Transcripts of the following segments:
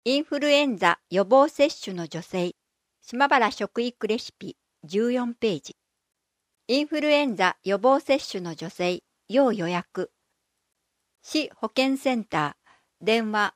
インフルエンザ予防接種の助成、島原食育レシピ14ページ。インフルエンザ予防接種の助成、要予約。市保健センター、電話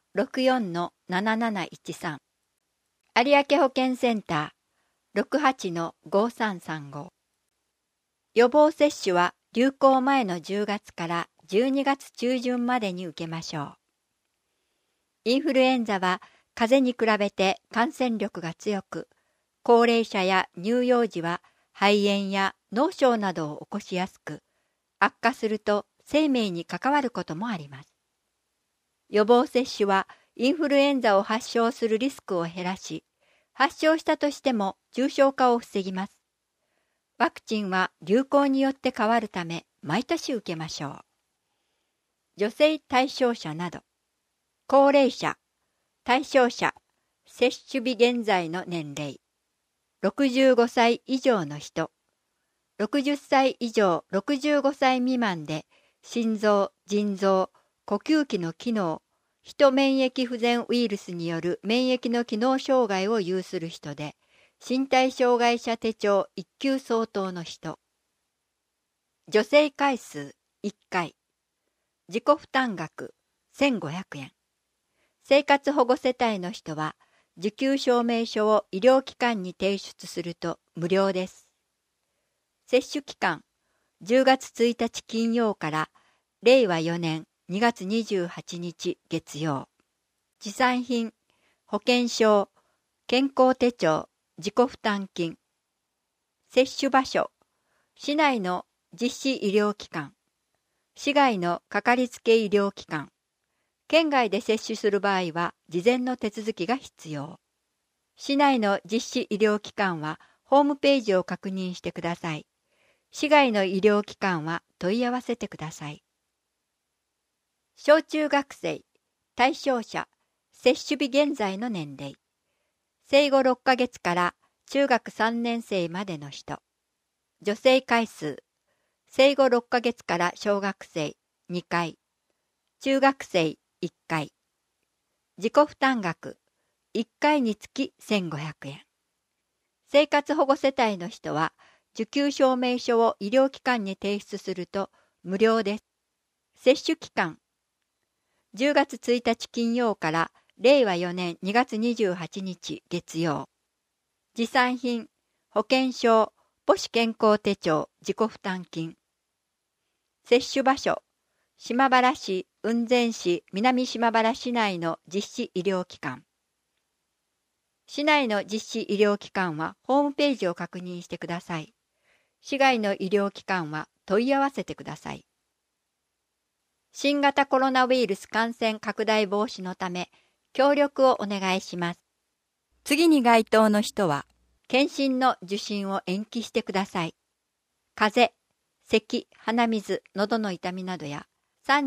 64-7713。有明保健センター、68-5335。予防接種は流行前の10月から12月中旬までに受けましょう。インフルエンザは風邪に比べて感染力が強く、高齢者や乳幼児は肺炎や脳症などを起こしやすく、悪化すると生命に関わることもあります。予防接種はインフルエンザを発症するリスクを減らし、発症したとしても重症化を防ぎます。ワクチンは流行によって変わるため、毎年受けましょう。女性対象者など、高齢者、対象者、接種日現在の年齢、65歳以上の人、60歳以上65歳未満で心臓、腎臓、呼吸器の機能、ヒト免疫不全ウイルスによる免疫の機能障害を有する人で、身体障害者手帳1級相当の人。助成回数1回。自己負担額1500円。生活保護世帯の人は、受給証明書を医療機関に提出すると無料です。接種期間、10月1日金曜から令和4年2月28日月曜。持参品、保険証、健康手帳、自己負担金。接種場所、市内の実施医療機関、市外のかかりつけ医療機関。県外で接種する場合は事前の手続きが必要。市内の実施医療機関はホームページを確認してください。市外の医療機関は問い合わせてください。小中学生、対象者、接種日現在の年齢。生後6ヶ月から中学3年生までの人。助成回数。生後6ヶ月から小学生2回。中学生1回。自己負担額1回につき1500円。生活保護世帯の人は受給証明書を医療機関に提出すると無料です。接種期間10月1日金曜から令和4年2月28日月曜。持参品、保険証、母子健康手帳、自己負担金。接種場所、島原市、雲仙市、南島原市内の実施医療機関。市内の実施医療機関はホームページを確認してください。市外の医療機関は問い合わせてください。新型コロナウイルス感染拡大防止のため、協力をお願いします。次に該当の人は、検診の受診を延期してください。風邪、咳、鼻水、喉の痛みなどや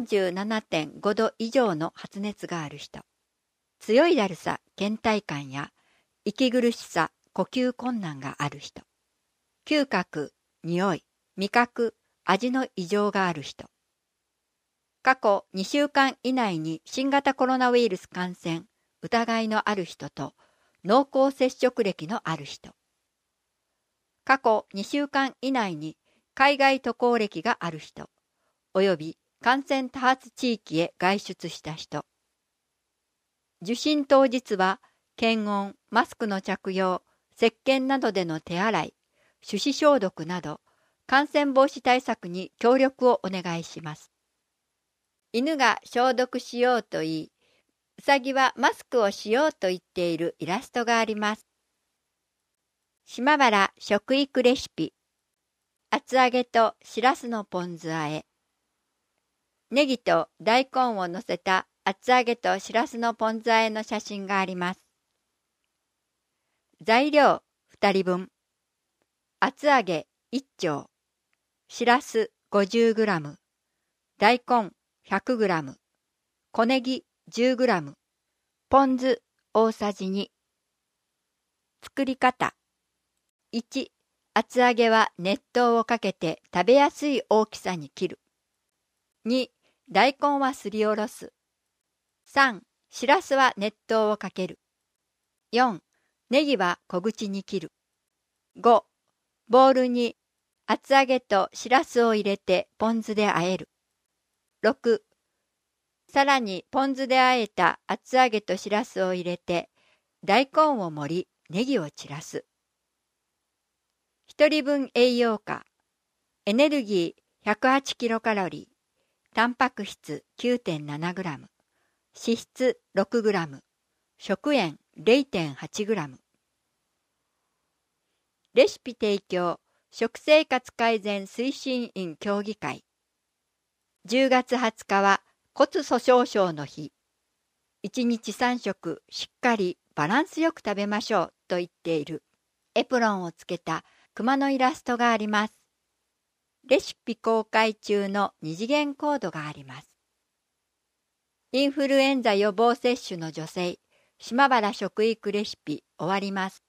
37.5 度以上の発熱がある人。強いだるさ、倦怠感や息苦しさ、呼吸困難がある人。嗅覚、匂い、味覚、味の異常がある人。過去2週間以内に新型コロナウイルス感染、疑いのある人と濃厚接触歴のある人。過去2週間以内に海外渡航歴がある人、および感染多発地域へ外出した人。受診当日は検温、マスクの着用、石鹸などでの手洗い、手指消毒など感染防止対策に協力をお願いします。犬が消毒しようと言い、うさぎはマスクをしようと言っているイラストがあります。島原食育レシピ。厚揚げとしらすのポン酢和え。ネギと大根を乗せた厚揚げとしらすのポン酢和えの写真があります。材料2人分。厚揚げ1丁。しらす 50g。大根 100g。小ネギ 10g。ポン酢大さじ2。作り方。1、厚揚げは熱湯をかけて食べやすい大きさに切る。2、大根はすりおろす。3、 しらすは熱湯をかける。4、ネギは小口に切る。5、ボウルに厚揚げとしらすを入れてポン酢で和える。6、さらにポン酢で和えた厚揚げとしらすを入れて大根を盛り、ネギを散らす。1人分栄養価。エネルギー108キロカロリー、タンパク質 9.7 グラム、脂質6グラム、食塩 0.8 グラム。レシピ提供、食生活改善推進員協議会。10月20日は骨粗しょう症の日。1日3食しっかりバランスよく食べましょうと言っているエプロンをつけた熊のイラストがあります。レシピ公開中の2次元コードがあります。インフルエンザ予防接種の助成、島原食育レシピ終わります。